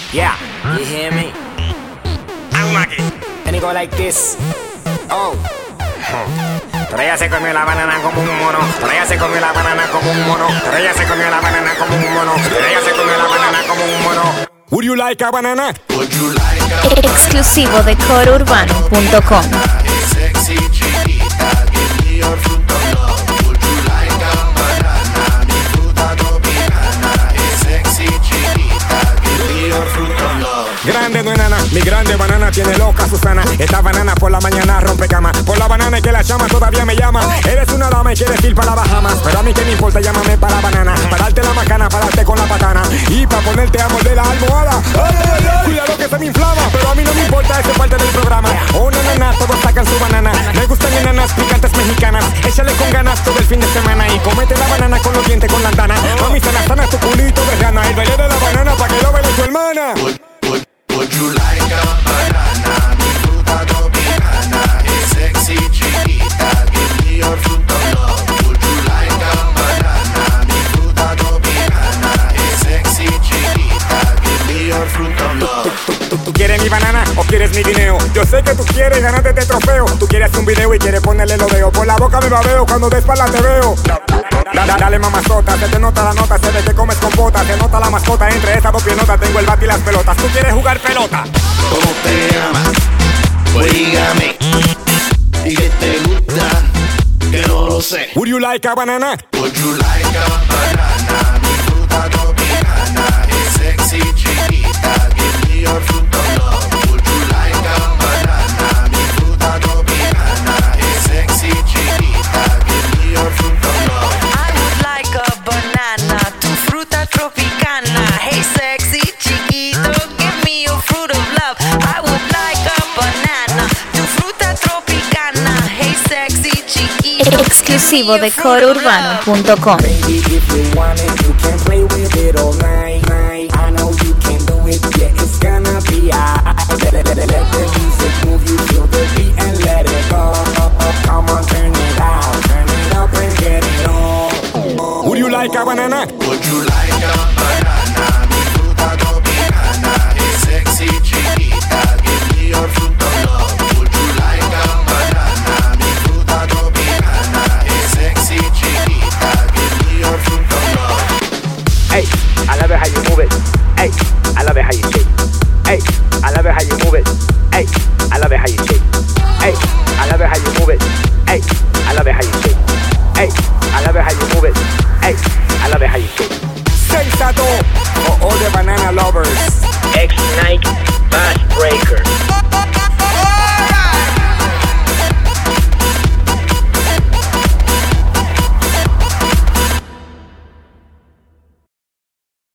Yeah, you hear me? I'm Maggie. And it go like this. Oh. Pero ella se comió la banana como un mono. Pero ella se comió la banana como un mono. Pero ella se comió la banana como un mono. Pero ella se comió la banana como un mono. Would you like a banana? Would you like a banana? Exclusivo de corourbano.com. Sexy chiquita, give me your fruit of love. Would you like a banana? Mi fruta tropicana. Sexy chiquita, give me your fruit of love. Grande no enana, mi grande banana tiene loca Susana. Esta banana por la mañana rompe cama. Por la banana y que la chama todavía me llama. Eres una dama y quieres ir para Bahamas. Pero a mí que me importa, llámame para la banana. Para darte la macana, para darte con la patana. Y para ponerte a morder la almohada. Ay, ay, ay, cuidado que se me inflama. Pero a mí no me importa, eso es parte del programa. Oh, nanana, todos sacan su banana. Me gustan enanas picantes mexicanas. Échale con ganas todo el fin de semana. Y comete la banana con los dientes con la antana. Mami, sana, sana tu culito de rana. El baile de la banana para que lo baile tu hermana. Would you like a banana? Mi fruta tropicana. Sexy chiquita, give me your fruit of love. Would you like a banana? Mi fruta tropicana. Sexy chiquita, give me your fruit of love. ¿Tú quieres mi banana o quieres mi guineo? Yo sé que tú quieres ganarte este trofeo. Tú quieres un video y quieres ponerle los dedos. Por la boca me babeo, cuando de espalda te veo. Dale mamazota, se te nota la nota. Se ve que comes compota, se nota la mascota. Entre esas dos piernotas tengo el bate y las pelotas. ¿Tú quieres jugar pelota? ¿Cómo te llamas? Pues dígame. ¿Y qué te gusta? Que no lo sé. Would you like a banana? Would you like a banana? Mi fruta tropicana. Sexy chiquita, give me your fruit of love. Would you like a banana? Mi fruta tropicana. Sexy chiquita, give me your fruit of love. I would like a banana, tu fruta tropicana. Hey sexy chiquito, give me your fruit of love. I would like a banana, tu fruta tropicana. Hey sexy chiquito. Exclusivo de corourbano.com. Baby, if you want it, you can play with it all night.